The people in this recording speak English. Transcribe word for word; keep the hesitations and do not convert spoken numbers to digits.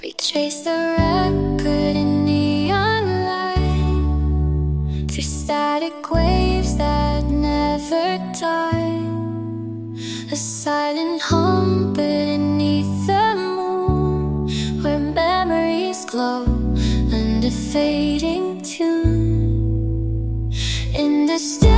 Retrace the record in neon light, through static waves that never die. A silent hum beneath the moon, where memories glow under fading tune. In the